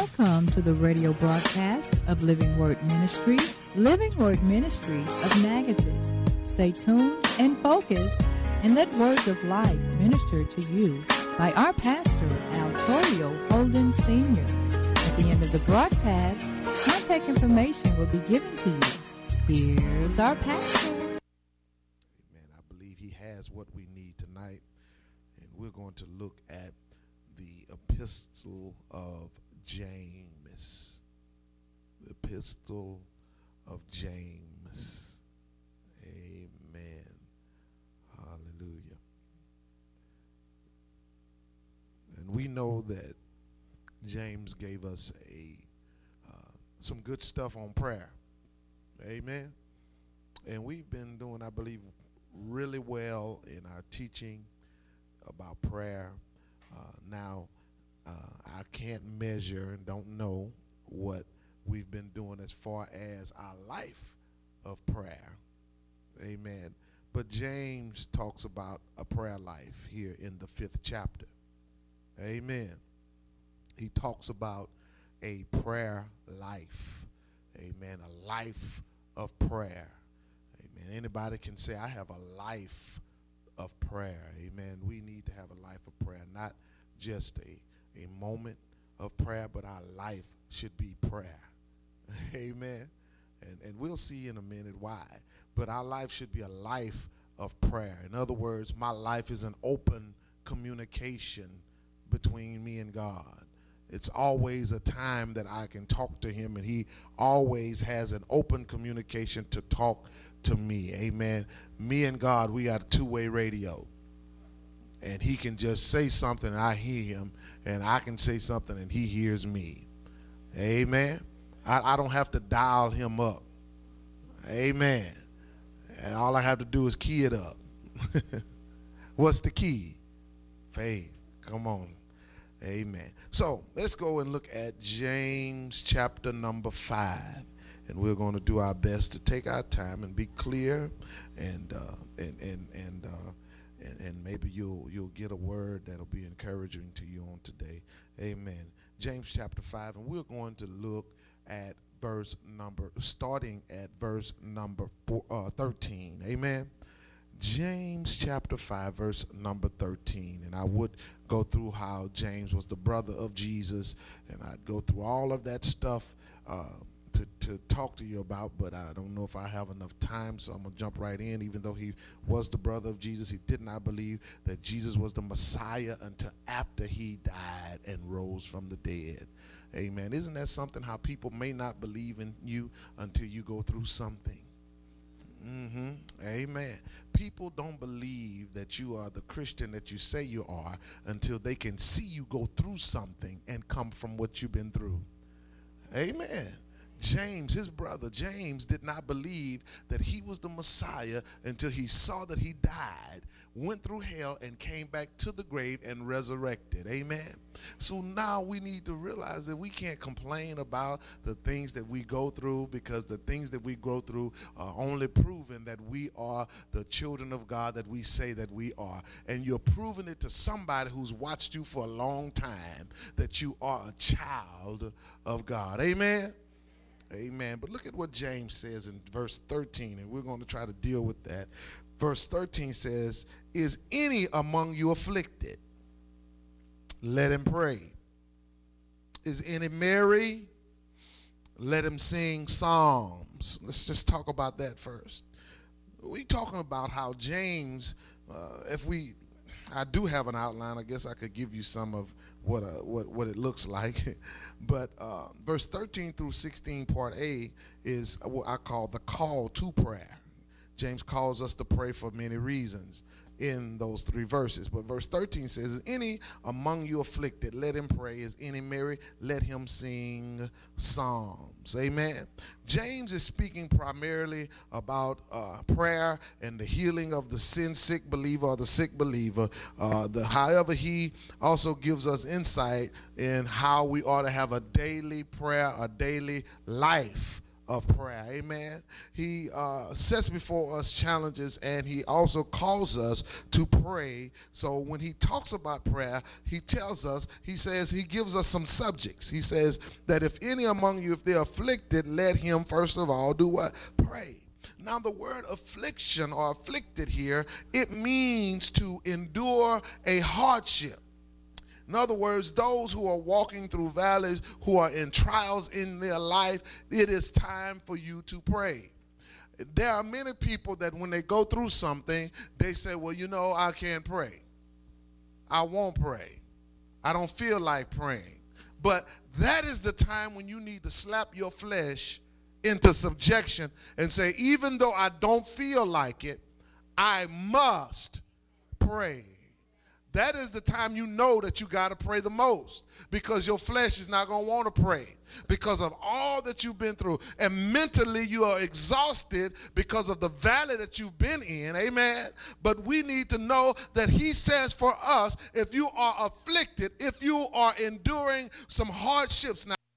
Welcome to the radio broadcast of Living Word Ministries, Living Word Ministries of Natchitoches. Stay tuned and focused and let words of life minister to you by our pastor, Al Torrio Holden Sr. At the end of the broadcast, contact information will be given to you. Here's our pastor. Amen. I believe he has what we need tonight, and we're going to look at the epistle of James. The epistle of James. Amen. Hallelujah. And we know that James gave us some good stuff on prayer. Amen. And we've been doing, I believe, really well in our teaching about prayer. Now, I can't measure and don't know what we've been doing as far as our life of prayer. Amen. But James talks about a prayer life here in the 5th chapter. Amen. He talks about a prayer life. Amen. A life of prayer. Amen. Anybody can say, I have a life of prayer. Amen. We need to have a life of prayer, not just a moment of prayer, but our life should be prayer. Amen. And we'll see in a minute why. But our life should be a life of prayer. In other words, my life is an open communication between me and God. It's always a time that I can talk to him, and he always has an open communication to talk to me. Amen. Me and God, we got a two-way radio. And he can just say something and I hear him, and I can say something and he hears me. Amen. I don't have to dial him up. Amen. And all I have to do is key it up. What's the key? Faith. Come on. Amen. So let's go and look at James chapter number 5. And we're going to do our best to take our time and be clear, and maybe you'll get a word that'll be encouraging to you on today. Amen. James chapter 5, and we're going to look at starting at verse number 13. Amen. James chapter 5, verse number 13. And I would go through how James was the brother of Jesus, and I'd go through all of that stuff to talk to you about, but I don't know if I have enough time, so I'm going to jump right in. Even though he was the brother of Jesus, he did not believe that Jesus was the Messiah until after he died and rose from the dead. Amen. Isn't that something, how people may not believe in you until you go through something? Amen. People don't believe that you are the Christian that you say you are until they can see you go through something and come from what you've been through. Amen. James, his brother James, did not believe that he was the Messiah until he saw that he died, went through hell, and came back to the grave and resurrected. Amen. So now we need to realize that we can't complain about the things that we go through, because the things that we go through are only proving that we are the children of God that we say that we are. And you're proving it to somebody who's watched you for a long time that you are a child of God. Amen. Amen. But look at what James says in verse 13, and we're going to try to deal with that. Verse 13 says, is any among you afflicted? Let him pray. Is any merry? Let him sing psalms. Let's just talk about that first. We're talking about how James, I do have an outline. I guess I could give you some of what it looks like. But verse 13 through 16, part A, is what I call the call to prayer. James calls us to pray for many reasons in those 3 verses. But verse 13 says, is any among you afflicted? Let him pray. Is any merry? Let him sing psalms. Amen. James is speaking primarily about prayer and the healing of the sin-sick believer or the sick believer. However, he also gives us insight in how we ought to have a daily prayer, a daily life of prayer. Amen. He sets before us challenges, and he also calls us to pray. So when he talks about prayer, he tells us, he says, he gives us some subjects. He says that if any among you, if they're afflicted, let him first of all do what? Pray. Now, the word affliction or afflicted here, it means to endure a hardship. In other words, those who are walking through valleys, who are in trials in their life, it is time for you to pray. There are many people that when they go through something, they say, well, you know, I can't pray. I won't pray. I don't feel like praying. But that is the time when you need to slap your flesh into subjection and say, even though I don't feel like it, I must pray. That is the time you know that you got to pray the most, because your flesh is not going to want to pray because of all that you've been through. And mentally you are exhausted because of the valley that you've been in. Amen. But we need to know that he says for us, if you are afflicted, if you are enduring some hardships now,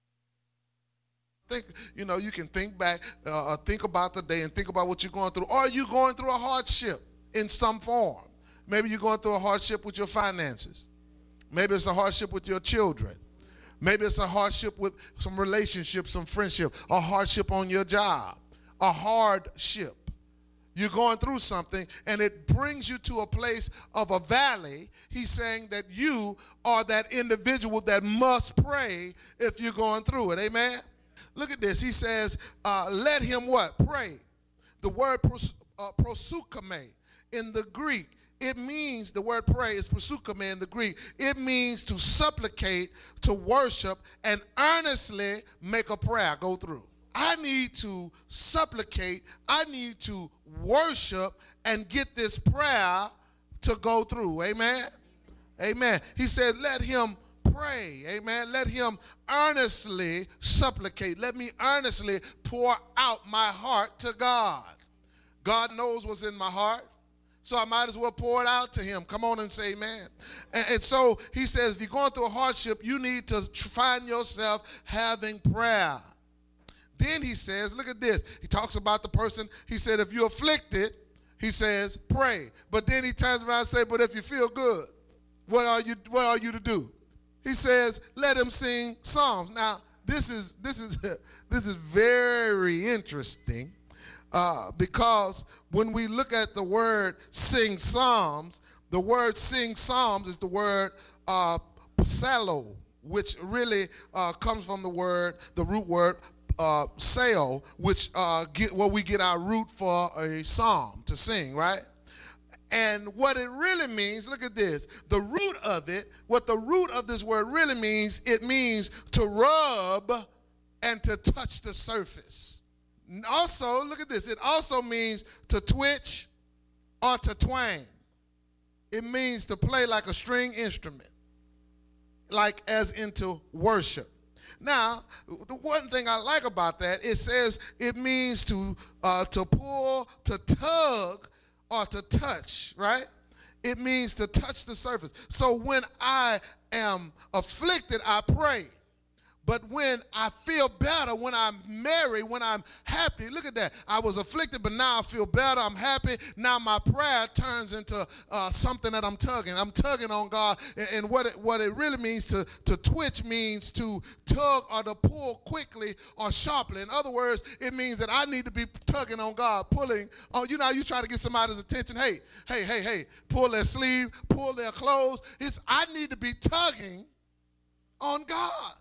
you can think back, think about the day and think about what you're going through. Are you going through a hardship in some form? Maybe you're going through a hardship with your finances. Maybe it's a hardship with your children. Maybe it's a hardship with some relationships, some friendship, a hardship on your job, a hardship. You're going through something, and it brings you to a place of a valley. He's saying that you are that individual that must pray if you're going through it. Amen? Look at this. He says, let him what? Pray. The word prosukame in the Greek, it means, the word pray is prosukame in the Greek. It means to supplicate, to worship, and earnestly make a prayer go through. I need to supplicate, I need to worship and get this prayer to go through. Amen? Amen. He said, let him pray. Amen. Let him earnestly supplicate. Let me earnestly pour out my heart to God. God knows what's in my heart, so I might as well pour it out to him. Come on and say amen. And so he says, if you're going through a hardship, you need to find yourself having prayer. Then he says, look at this. He talks about the person. He said, if you're afflicted, he says, pray. But then he turns around and says, but if you feel good, what are you to do? He says, let him sing psalms. Now, this is very interesting because when we look at the word sing psalms, the word sing psalms is the word psallo, which really comes from the root word sail, which where we get our root for a psalm, to sing, right? And what it really means, look at this, the root of it, what the root of this word really means, it means to rub and to touch the surface. Also, look at this, it also means to twitch or to twang. It means to play like a string instrument, like as into worship. Now, the one thing I like about that, it says it means to pull, to tug, or to touch, right? It means to touch the surface. So when I am afflicted, I pray. But when I feel better, when I'm merry, when I'm happy, look at that. I was afflicted, but now I feel better. I'm happy. Now my prayer turns into something that I'm tugging. I'm tugging on God. And what it really means to twitch means to tug or to pull quickly or sharply. In other words, it means that I need to be tugging on God, pulling. Oh, you know how you try to get somebody's attention. Hey, pull their sleeve, pull their clothes. I need to be tugging on God.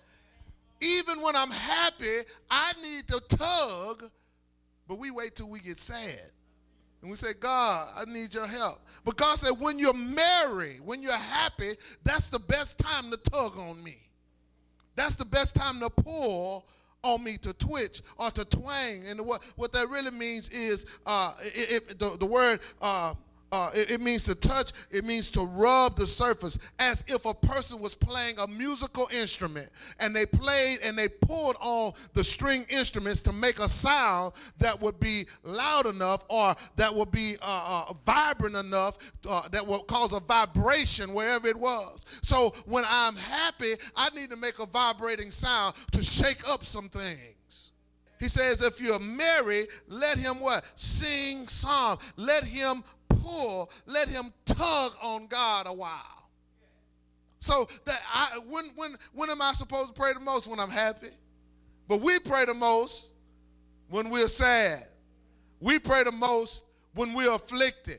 Even when I'm happy, I need to tug, but we wait till we get sad. And we say, God, I need your help. But God said, when you're merry, when you're happy, that's the best time to tug on me. That's the best time to pull on me, to twitch or to twang. And what that really means is the word it means to touch, it means to rub the surface, as if a person was playing a musical instrument and they played and they pulled on the string instruments to make a sound that would be loud enough, or that would be vibrant enough, that would cause a vibration wherever it was. So when I'm happy, I need to make a vibrating sound to shake up some things. He says, if you're merry, let him what? Sing psalm. Let him pull. Let him tug on God a while. So that when am I supposed to pray the most? When I'm happy. But we pray the most when we're sad. We pray the most when we're afflicted.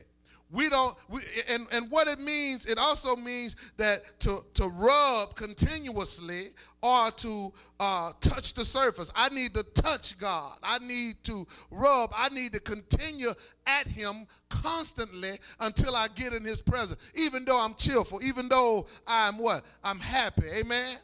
And what it means, it also means that to rub continuously or to touch the surface. I need to touch God. I need to rub. I need to continue at him constantly until I get in his presence. Even though I'm cheerful, even though I'm what? I'm happy. Amen?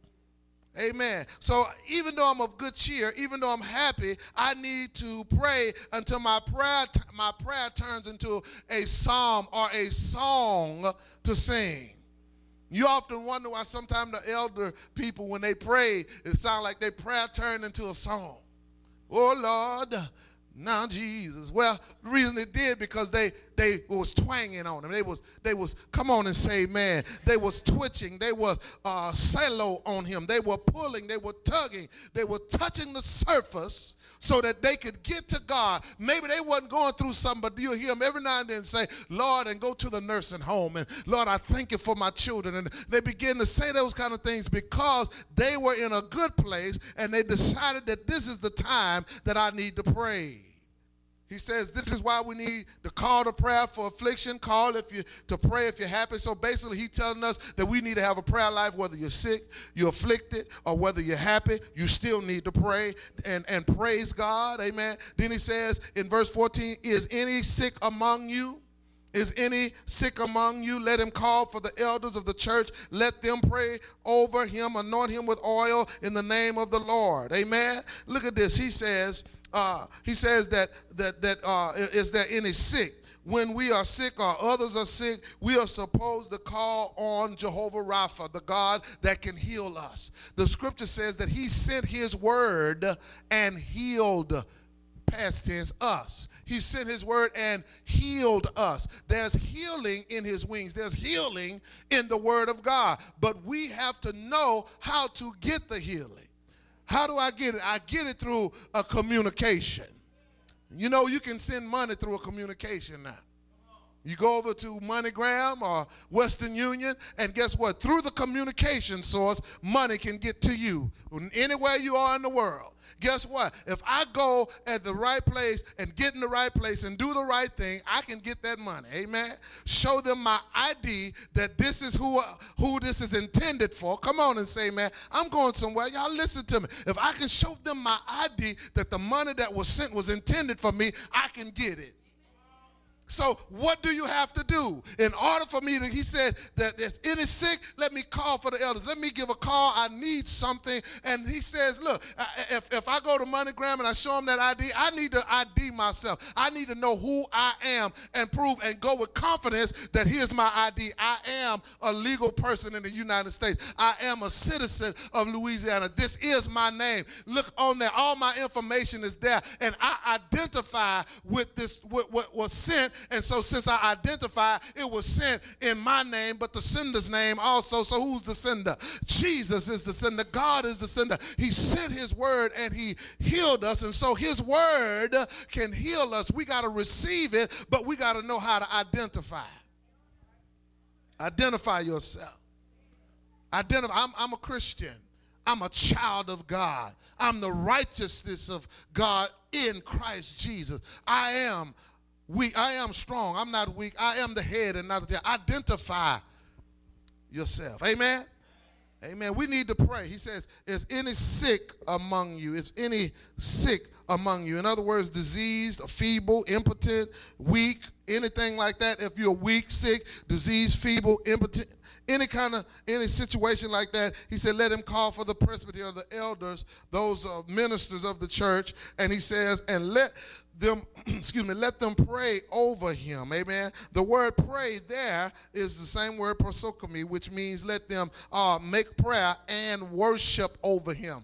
Amen. So even though I'm of good cheer, even though I'm happy, I need to pray until my prayer turns into a psalm or a song to sing. You often wonder why sometimes the elder people, when they pray, it sounds like their prayer turned into a song. Oh, Lord, now Jesus. Well, the reason it did because they was twanging on him. They was come on and say man. They was twitching. They were cello on him. They were pulling. They were tugging. They were touching the surface so that they could get to God. Maybe they wasn't going through something, but you'll hear them every now and then say, Lord, and go to the nursing home. And Lord, I thank you for my children. And they begin to say those kind of things because they were in a good place and they decided that this is the time that I need to pray. He says this is why we need the call to prayer for affliction, call to pray if you're happy. So basically he's telling us that we need to have a prayer life whether you're sick, you're afflicted, or whether you're happy, you still need to pray and praise God. Amen. Then he says in verse 14, is any sick among you? Is any sick among you? Let him call for the elders of the church. Let them pray over him, anoint him with oil in the name of the Lord. Amen. Look at this. He says that is there any sick? When we are sick or others are sick, we are supposed to call on Jehovah Rapha, the God that can heal us. The scripture says that he sent his word and healed, past tense, us. He sent his word and healed us. There's healing in his wings. There's healing in the word of God. But we have to know how to get the healing. How do I get it? I get it through a communication. You know, you can send money through a communication now. You go over to MoneyGram or Western Union, and guess what? Through the communication source, money can get to you anywhere you are in the world. Guess what? If I go at the right place and get in the right place and do the right thing, I can get that money. Amen. Show them my ID that this is who this is intended for. Come on and say, man, I'm going somewhere. Y'all listen to me. If I can show them my ID that the money that was sent was intended for me, I can get it. So what do you have to do? In order for me to, he said that if any sick, let me call for the elders. Let me give a call. I need something. And he says, look, if I go to MoneyGram and I show him that ID, I need to ID myself. I need to know who I am and prove and go with confidence that here's my ID. I am a legal person in the United States. I am a citizen of Louisiana. This is my name. Look on there. All my information is there. And I identify with this, what was sent. And so since I identify, it was sent in my name, but the sender's name also. So who's the sender? Jesus is the sender. God is the sender. He sent his word and he healed us. And so his word can heal us. We got to receive it, but we got to know how to identify. Identify yourself. I'm a Christian. I'm a child of God. I'm the righteousness of God in Christ Jesus. I am weak. I am strong. I'm not weak. I am the head and not the tail. Identify yourself. Amen? Amen. We need to pray. He says, is any sick among you? Is any sick among you? In other words, diseased, feeble, impotent, weak, anything like that. If you're weak, sick, diseased, feeble, impotent, any situation like that, he said, let him call for the presbytery or the elders, those ministers of the church. And he says, and let them, let them pray over him. Amen. The word pray there is the same word prosokome, which means let them make prayer and worship over him.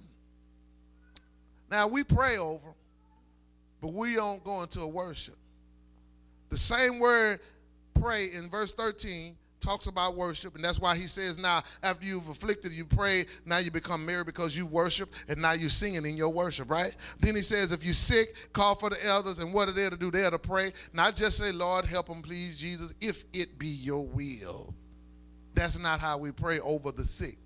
Now we pray over him, but we don't go into a worship. The same word pray in verse 13 talks about worship, and that's why he says now, after you've afflicted, you pray, now you become merry because you worship, and now you're singing in your worship, right? Then he says, if you're sick, call for the elders, and what are they to do? They're to pray. Not just say, Lord, help them, please, Jesus, if it be your will. That's not how we pray over the sick.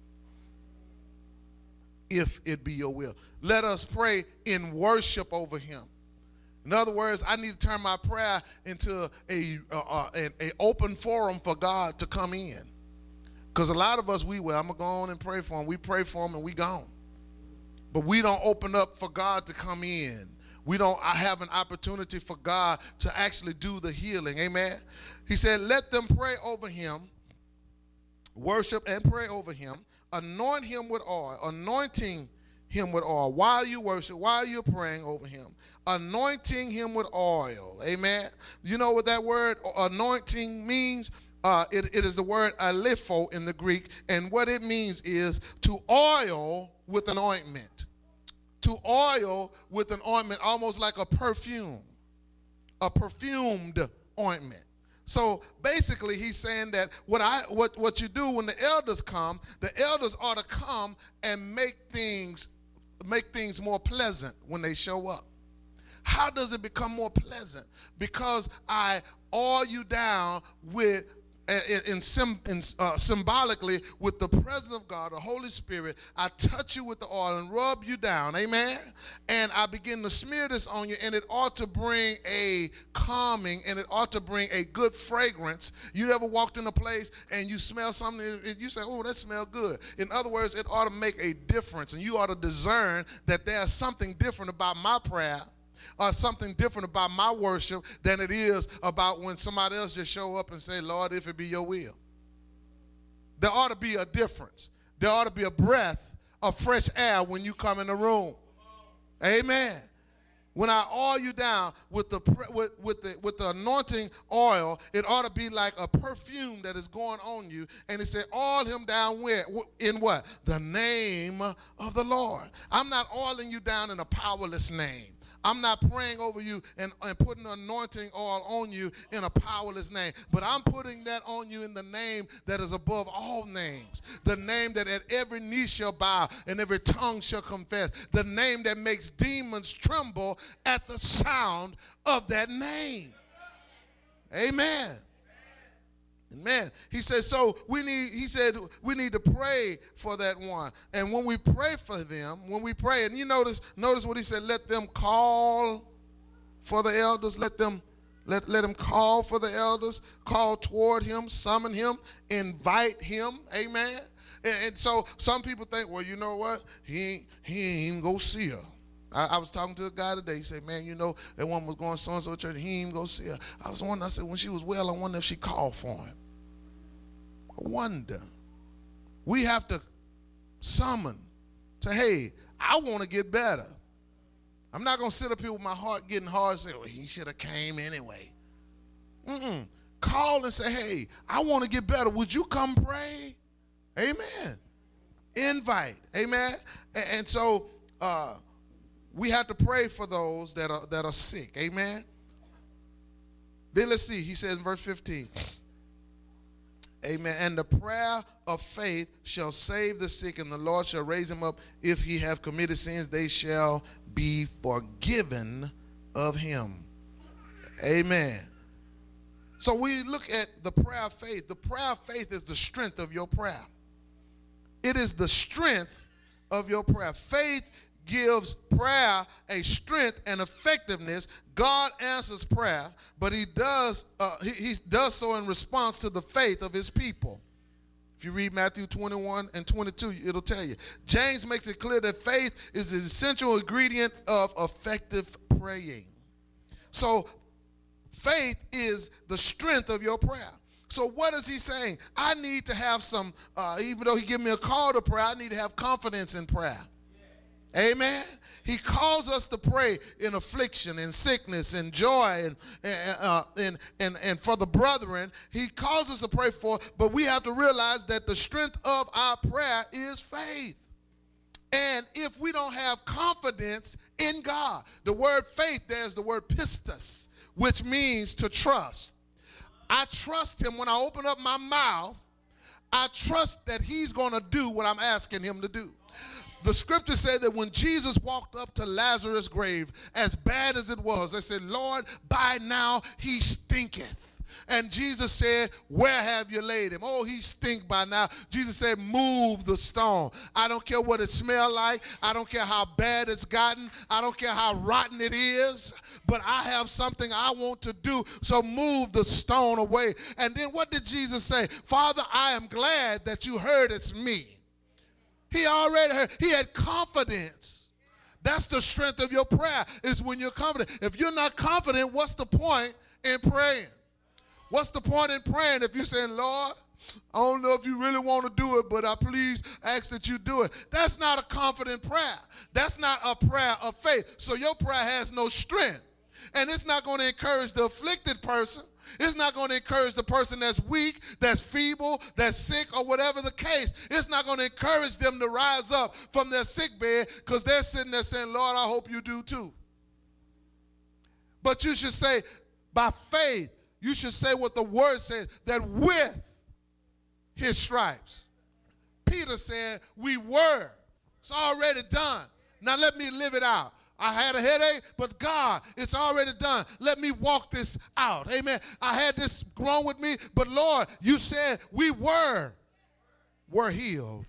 If it be your will. Let us pray in worship over him. In other words, I need to turn my prayer into a open forum for God to come in. Because a lot of us, I'm going to go on and pray for him. We pray for him and we gone. But we don't open up for God to come in. We don't have an opportunity for God to actually do the healing. Amen. He said, let them pray over him, worship and pray over him, anoint him with oil, anointing him with oil while you worship, while you're praying over him, anointing him with oil. Amen. You know what that word anointing means? It is the word alipho in the Greek, and what it means is to oil with an ointment. To oil with an ointment, almost like a perfume, a perfumed ointment. So basically, he's saying that what you do when the elders come, the elders ought to come and make things more pleasant when they show up. How does it become more pleasant? Because I oil you down with symbolically with the presence of God, the Holy Spirit. I touch you with the oil and rub you down, amen? And I begin to smear this on you, and it ought to bring a calming, and it ought to bring a good fragrance. You ever walked in a place and you smell something and you say, oh, that smells good. In other words, it ought to make a difference, and you ought to discern that there's something different about my prayer or something different about my worship than it is about when somebody else just show up and say, Lord, if it be your will. There ought to be a difference. There ought to be a breath of fresh air when you come in the room. Amen. When I oil you down with the anointing oil, it ought to be like a perfume that is going on you. And it said, oil him down where? In what? The name of the Lord. I'm not oiling you down in a powerless name. I'm not praying over you and putting the anointing oil on you in a powerless name, but I'm putting that on you in the name that is above all names, the name that at every knee shall bow and every tongue shall confess, the name that makes demons tremble at the sound of that name. Amen. Amen. He said, so we need to pray for that one. And when we pray for them, when we pray, and you notice what he said, let them call for the elders, let him call for the elders, call toward him, summon him, invite him. Amen. And so some people think, well, you know what? He ain't even go see her. I was talking to a guy today. He said, man, you know, that woman was going to so-and-so church. He ain't even go see her. I said, when she was well, I wonder if she called for him. I wonder. We have to summon. Say, hey, I want to get better. I'm not going to sit up here with my heart getting hard and say, well, he should have came anyway. Call and say, hey, I want to get better. Would you come pray? Amen. Invite. Amen. And so, we have to pray for those that are sick. Amen. Then let's see. He says in verse 15. Amen. And the prayer of faith shall save the sick, and the Lord shall raise him up. If he have committed sins, they shall be forgiven of him. Amen. So we look at the prayer of faith. The prayer of faith is the strength of your prayer. It is the strength of your prayer. Faith gives prayer a strength and effectiveness. God answers prayer, but he does so in response to the faith of his people. If you read Matthew 21 and 22, it'll tell you. James makes it clear that faith is an essential ingredient of effective praying. So faith is the strength of your prayer. So what is he saying? I need to have some, even though he gave me a call to prayer, I need to have confidence in prayer. Amen. He calls us to pray in affliction, in sickness, in joy, and for the brethren. He calls us to pray for, but we have to realize that the strength of our prayer is faith. And if we don't have confidence in God, the word faith, there's the word pistis, which means to trust. I trust him when I open up my mouth. I trust that he's going to do what I'm asking him to do. The scripture said that when Jesus walked up to Lazarus' grave, as bad as it was, they said, Lord, by now he stinketh. And Jesus said, where have you laid him? Oh, he stink by now. Jesus said, move the stone. I don't care what it smelled like. I don't care how bad it's gotten. I don't care how rotten it is. But I have something I want to do, so move the stone away. And then what did Jesus say? Father, I am glad that you heard it's me. He already heard. He had confidence. That's the strength of your prayer, is when you're confident. If you're not confident, what's the point in praying? What's the point in praying if you're saying, Lord, I don't know if you really want to do it, but I please ask that you do it. That's not a confident prayer. That's not a prayer of faith. So your prayer has no strength. And it's not going to encourage the afflicted person. It's not going to encourage the person that's weak, that's feeble, that's sick, or whatever the case. It's not going to encourage them to rise up from their sick bed because they're sitting there saying, Lord, I hope you do too. But you should say, by faith, you should say what the word says, that with his stripes. Peter said, we were. It's already done. Now let me live it out. I had a headache, but God, it's already done. Let me walk this out. Amen. I had this wrong with me, but Lord, you said we were healed.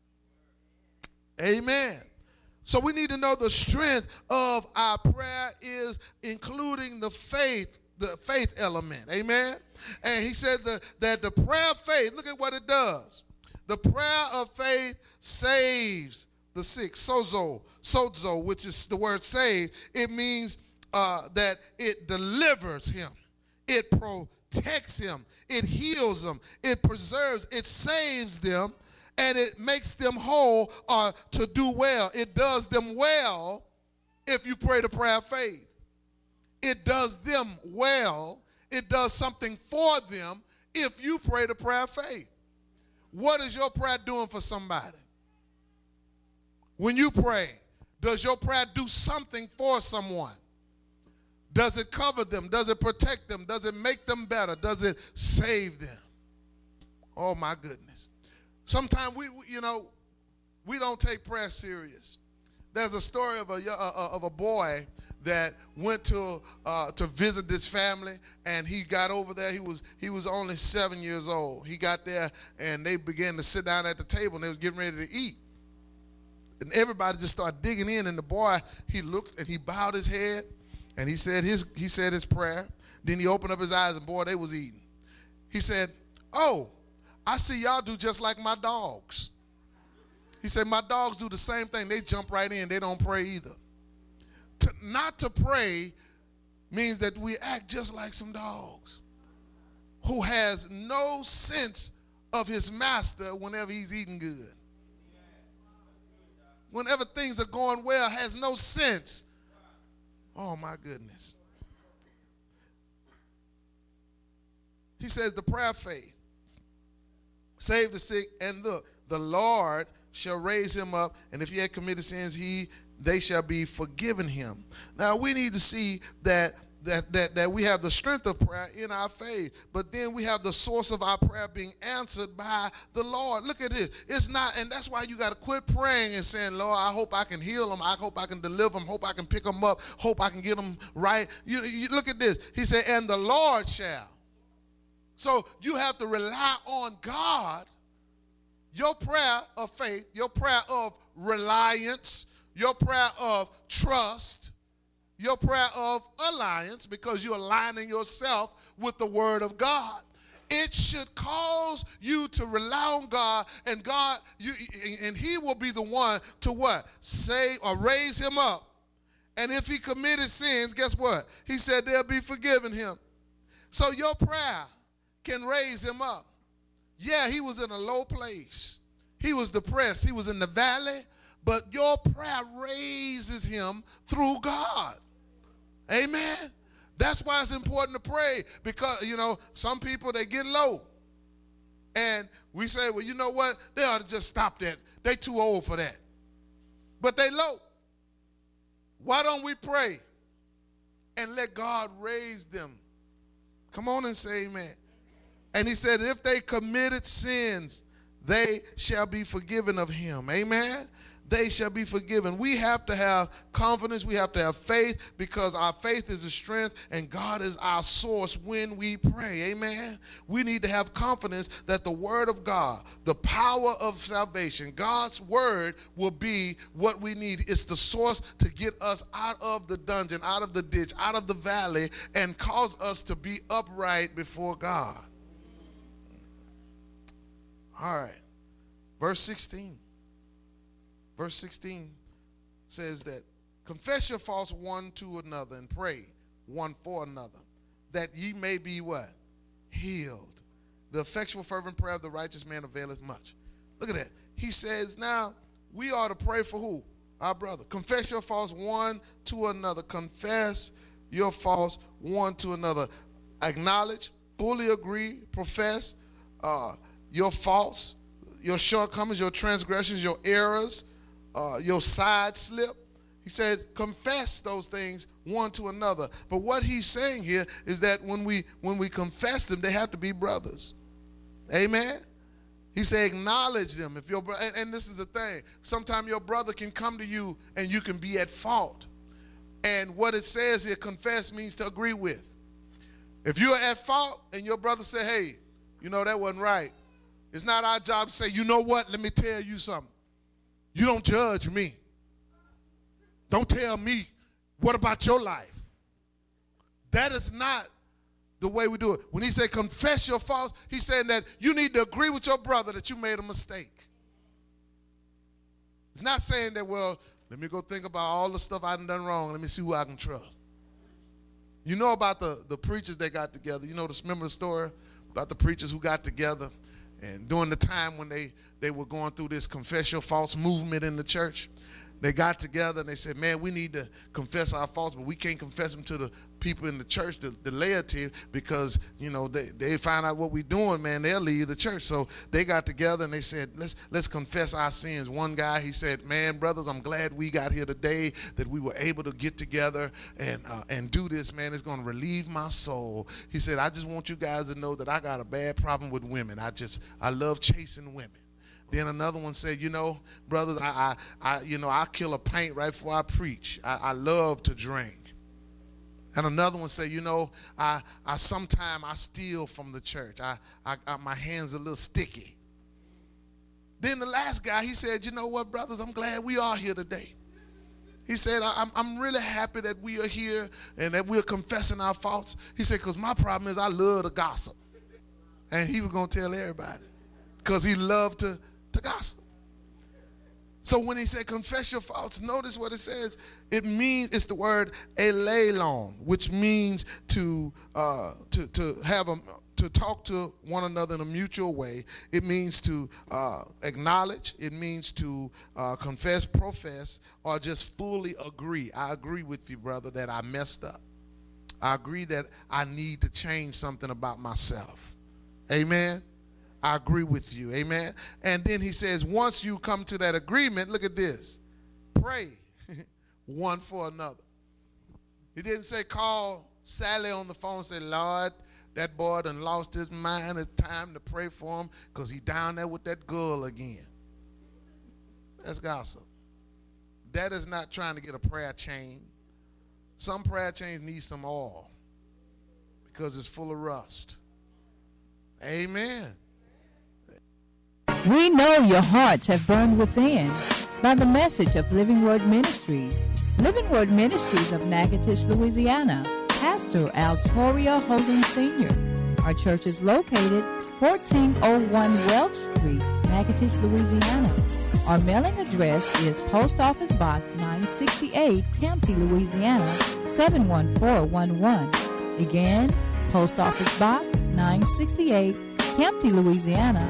Amen. So we need to know the strength of our prayer is including the faith element. Amen. And he said that the prayer of faith, look at what it does. The prayer of faith saves the sick. Sozo, which is the word save, it means that it delivers him. It protects him. It heals them. It preserves. It saves them. And it makes them whole or to do well. It does them well if you pray the prayer of faith. It does them well. It does something for them if you pray the prayer of faith. What is your prayer doing for somebody? When you pray, does your prayer do something for someone? Does it cover them? Does it protect them? Does it make them better? Does it save them? Oh, my goodness. Sometimes we don't take prayer serious. There's a story of a boy that went to visit this family, and he got over there. He was only 7 years old. He got there, and they began to sit down at the table, and they was getting ready to eat. And everybody just started digging in, and the boy, he looked and he bowed his head, and he said his prayer. Then he opened up his eyes, and boy, they was eating. He said, "Oh, I see y'all do just like my dogs." He said, "My dogs do the same thing. They jump right in. They don't pray either." Not to pray means that we act just like some dogs who has no sense of his master whenever he's eating good. Whenever things are going well, has no sense. Oh, my goodness. He says the prayer of faith, save the sick, and look, the Lord shall raise him up, and if he had committed sins, they shall be forgiven him. Now, we need to see that we have the strength of prayer in our faith, but then we have the source of our prayer being answered by the Lord. Look at this. It's not, and that's why you got to quit praying and saying, Lord, I hope I can heal them. I hope I can deliver them. Hope I can pick them up. Hope I can get them right. You look at this. He said, and the Lord shall. So you have to rely on God. Your prayer of faith, your prayer of reliance, your prayer of trust, your prayer of alliance, because you're aligning yourself with the word of God. It should cause you to rely on God, and God, and he will be the one to what? Save or raise him up. And if he committed sins, guess what? He said they'll be forgiven him. So your prayer can raise him up. Yeah, he was in a low place. He was depressed. He was in the valley. But your prayer raises him through God. Amen. That's why it's important to pray, because, some people, they get low. And we say, well, you know what? They ought to just stop that. They too old for that. But they low. Why don't we pray and let God raise them? Come on and say amen. And he said, if they committed sins, they shall be forgiven of him. Amen? They shall be forgiven. We have to have confidence. We have to have faith, because our faith is the strength and God is our source when we pray. Amen? We need to have confidence that the word of God, the power of salvation, God's word will be what we need. It's the source to get us out of the dungeon, out of the ditch, out of the valley, and cause us to be upright before God. All right. Verse 16. Verse 16 says that confess your faults one to another and pray one for another, that ye may be what? Healed. The effectual fervent prayer of the righteous man availeth much. Look at that. He says now we ought to pray for who? Our brother. Confess your faults one to another. Confess your faults one to another. Acknowledge, fully agree, profess your faults, your shortcomings, your transgressions, your errors, your side slip. He said, confess those things one to another. But what he's saying here is that when we confess them, they have to be brothers. Amen? He said, acknowledge them. If your and this is the thing. Sometimes your brother can come to you and you can be at fault. And what it says here, confess means to agree with. If you're at fault and your brother say, hey, you know, that wasn't right. It's not our job to say, you know what, let me tell you something. You don't judge me. Don't tell me, what about your life? That is not the way we do it. When he said confess your faults, he's saying that you need to agree with your brother that you made a mistake. It's not saying that, well, let me go think about all the stuff I done wrong. Let me see who I can trust. You know about the preachers that got together. You know, remember the story about the preachers who got together, and during the time when they were going through this confess your faults movement in the church, they got together and they said, man, we need to confess our faults, but we can't confess them to the people in the church, the laity, because, you know, they find out what we're doing, man, they'll leave the church. So they got together and they said, let's confess our sins. One guy, he said, man, brothers, I'm glad we got here today, that we were able to get together and do this, man. It's going to relieve my soul. He said, I just want you guys to know that I got a bad problem with women. I love chasing women. Then another one said, you know, brothers, I kill a pint right before I preach. I love to drink. And another one said, you know, I sometimes I steal from the church. My hands are a little sticky. Then the last guy, he said, you know what, brothers, I'm glad we are here today. He said, I'm really happy that we are here and that we're confessing our faults. He said, because my problem is I love to gossip. And he was going to tell everybody because he loved to gossip. So when he said confess your faults, notice what it says. It means, it's the word eleilon, which means to talk to one another in a mutual way. It means to acknowledge. It means to confess, profess, or just fully agree. I agree with you, brother, that I messed up. I agree that I need to change something about myself. Amen. I agree with you. Amen. And then he says, once you come to that agreement, look at this. Pray one for another. He didn't say call Sally on the phone and say, Lord, that boy done lost his mind. It's time to pray for him because he's down there with that girl again. That's gossip. That is not trying to get a prayer chain. Some prayer chains need some oil because it's full of rust. Amen. We know your hearts have burned within by the message of Living Word Ministries. Living Word Ministries of Natchitoches, Louisiana. Pastor Altoria Holden Sr. Our church is located 1401 Welch Street, Natchitoches, Louisiana. Our mailing address is Post Office Box 968, Campty, Louisiana 71411. Again, Post Office Box 968, Campty, Louisiana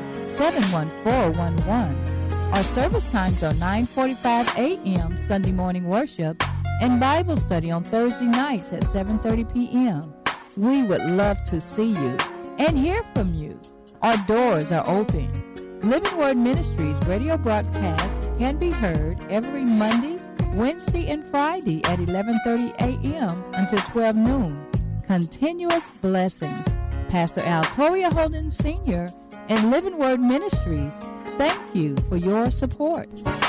71411. Our service times are 9:45 a.m. Sunday morning worship and Bible study on Thursday nights at 7:30 p.m. We would love to see you and hear from you. Our doors are open. Living Word Ministries radio broadcast can be heard every Monday, Wednesday, and Friday at 11:30 a.m. until 12 noon. Continuous blessings. Pastor Altoria Holden Sr. and Living Word Ministries, thank you for your support.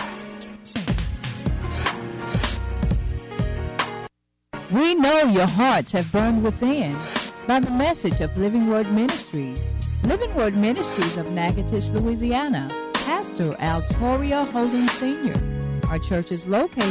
We know your hearts have burned within by the message of Living Word Ministries. Living Word Ministries of Natchitoches, Louisiana. Pastor Altoria Holden Sr. Our church is located